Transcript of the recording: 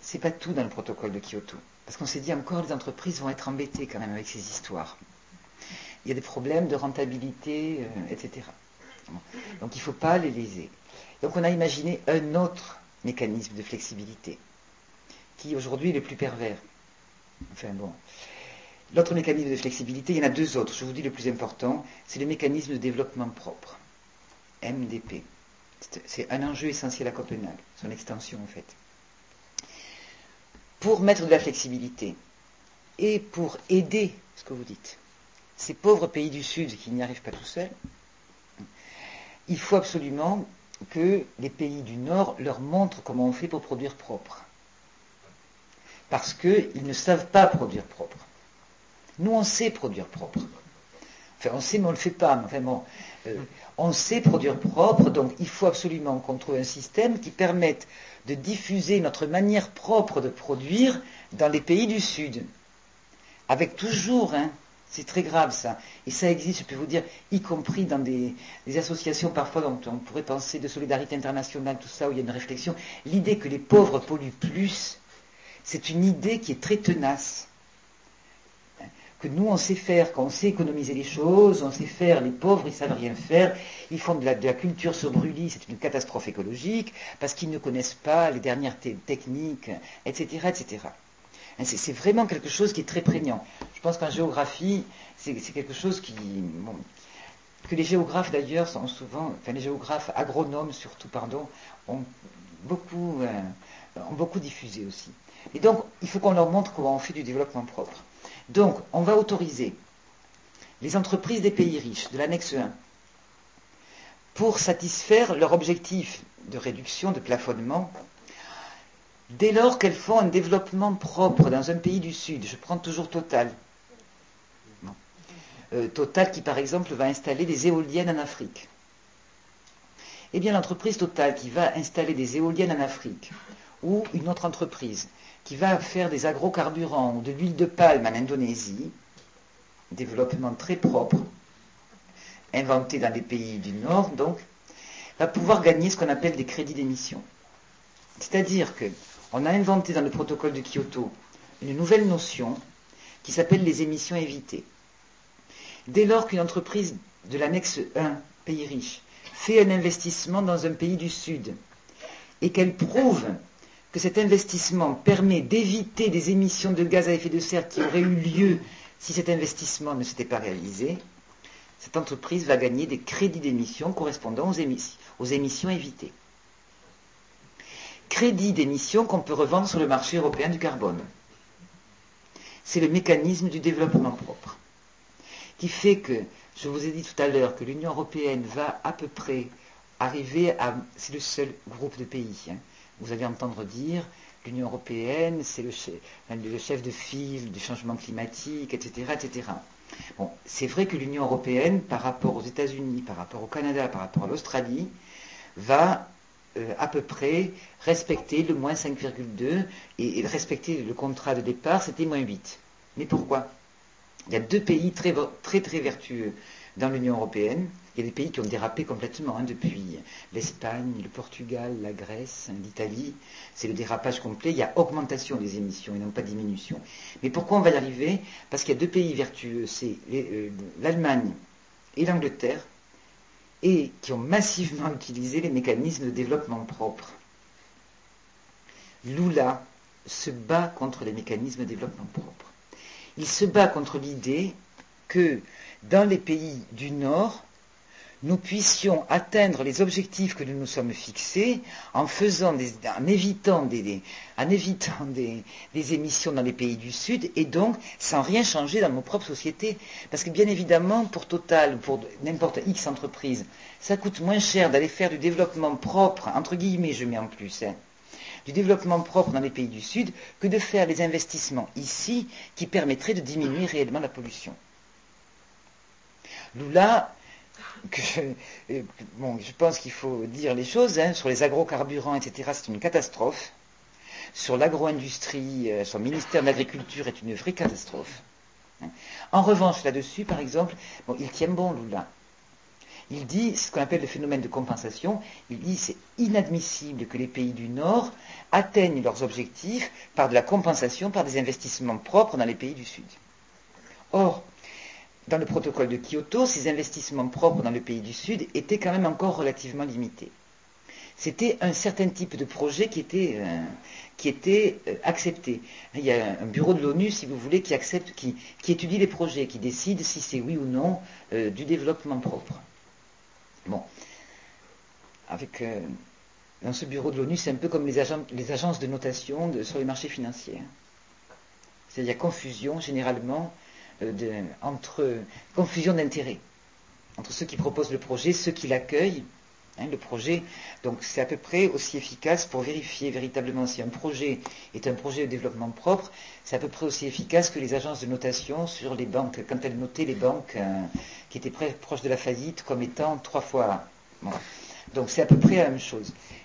c'est pas tout dans le protocole de Kyoto. Parce qu'on s'est dit encore, les entreprises vont être embêtées quand même avec ces histoires. Il y a des problèmes de rentabilité, etc. Donc il ne faut pas les léser. Donc on a imaginé un autre mécanisme de flexibilité, qui aujourd'hui est le plus pervers. Enfin bon. L'autre mécanisme de flexibilité, il y en a deux autres. Je vous dis le plus important, c'est le mécanisme de développement propre, MDP. C'est un enjeu essentiel à Copenhague, son extension en fait. Pour mettre de la flexibilité et pour aider ce que vous dites, ces pauvres pays du Sud qui n'y arrivent pas tout seuls, il faut absolument que les pays du Nord leur montrent comment on fait pour produire propre. Parce qu'ils ne savent pas produire propre. Nous, on sait produire propre. Enfin, on sait, mais on ne le fait pas. Enfin, bon, on sait produire propre, donc il faut absolument qu'on trouve un système qui permette de diffuser notre manière propre de produire dans les pays du Sud. Avec toujours, c'est très grave ça, et ça existe, je peux vous dire, y compris dans des associations parfois dont on pourrait penser de solidarité internationale, tout ça, où il y a une réflexion. L'idée que les pauvres polluent plus, c'est une idée qui est très tenace. Que nous, on sait faire, qu'on sait économiser les choses, on sait faire, les pauvres, ils ne savent rien faire, ils font de la culture sur brûlis, c'est une catastrophe écologique, parce qu'ils ne connaissent pas les dernières techniques, etc., etc. C'est vraiment quelque chose qui est très prégnant. Je pense qu'en géographie, c'est quelque chose que les géographes d'ailleurs sont souvent, enfin les géographes agronomes surtout, ont beaucoup diffusé aussi. Et donc, il faut qu'on leur montre comment on fait du développement propre. Donc, on va autoriser les entreprises des pays riches, de l'annexe 1, pour satisfaire leur objectif de réduction, de plafonnement, dès lors qu'elles font un développement propre dans un pays du Sud. Je prends toujours Total. Total qui, par exemple, va installer des éoliennes en Afrique. Eh bien, l'entreprise Total qui va installer des éoliennes en Afrique, ou une autre entreprise qui va faire des agrocarburants ou de l'huile de palme en Indonésie, développement très propre, inventé dans les pays du Nord, donc, va pouvoir gagner ce qu'on appelle des crédits d'émission. C'est-à-dire qu'on a inventé dans le protocole de Kyoto une nouvelle notion qui s'appelle les émissions évitées. Dès lors qu'une entreprise de l'annexe 1, pays riche, fait un investissement dans un pays du Sud et qu'elle prouve que cet investissement permet d'éviter des émissions de gaz à effet de serre qui auraient eu lieu si cet investissement ne s'était pas réalisé, cette entreprise va gagner des crédits d'émission correspondant aux émissions évitées. Crédits d'émission qu'on peut revendre sur le marché européen du carbone. C'est le mécanisme du développement propre, qui fait que, je vous ai dit tout à l'heure, que l'Union européenne va à peu près arriver à... C'est le seul groupe de pays. Vous allez entendre dire, l'Union européenne, c'est le chef de file du changement climatique, etc., etc. Bon, c'est vrai que l'Union européenne, par rapport aux États-Unis, par rapport au Canada, par rapport à l'Australie, va à peu près respecter le moins 5,2 et respecter le contrat de départ, c'était moins 8. Mais pourquoi ? Il y a deux pays très, très, très vertueux dans l'Union européenne. Il y a des pays qui ont dérapé complètement, depuis l'Espagne, le Portugal, la Grèce, l'Italie. C'est le dérapage complet. Il y a augmentation des émissions et non pas diminution. Mais pourquoi on va y arriver ? Parce qu'il y a deux pays vertueux, c'est l'Allemagne et l'Angleterre, et qui ont massivement utilisé les mécanismes de développement propre. Lula se bat contre les mécanismes de développement propre. Il se bat contre l'idée que dans les pays du Nord, nous puissions atteindre les objectifs que nous nous sommes fixés en évitant des émissions dans les pays du Sud et donc sans rien changer dans nos propres sociétés. Parce que bien évidemment, pour Total, pour n'importe X entreprise, ça coûte moins cher d'aller faire du développement propre, entre guillemets je mets en plus, du développement propre dans les pays du Sud que de faire les investissements ici qui permettraient de diminuer réellement la pollution. Lula, je pense qu'il faut dire les choses, sur les agrocarburants, etc., c'est une catastrophe. Sur l'agro-industrie, son ministère de l'Agriculture est une vraie catastrophe. En revanche, là-dessus, par exemple, il tient bon, Lula. Il dit ce qu'on appelle le phénomène de compensation. Il dit c'est inadmissible que les pays du Nord atteignent leurs objectifs par de la compensation, par des investissements propres dans les pays du Sud. Or, dans le protocole de Kyoto, ces investissements propres dans le pays du Sud étaient quand même encore relativement limités. C'était un certain type de projet qui était accepté. Il y a un bureau de l'ONU, si vous voulez, qui étudie les projets, qui décide si c'est oui ou non du développement propre. Bon, dans ce bureau de l'ONU, c'est un peu comme les agences de notation sur les marchés financiers. C'est-à-dire confusion, généralement, confusion d'intérêts entre ceux qui proposent le projet, ceux qui l'accueillent. Le projet, donc c'est à peu près aussi efficace pour vérifier véritablement si un projet est un projet de développement propre, c'est à peu près aussi efficace que les agences de notation sur les banques, quand elles notaient les banques qui étaient proches de la faillite comme étant 3 fois A. Bon. Donc c'est à peu près la même chose.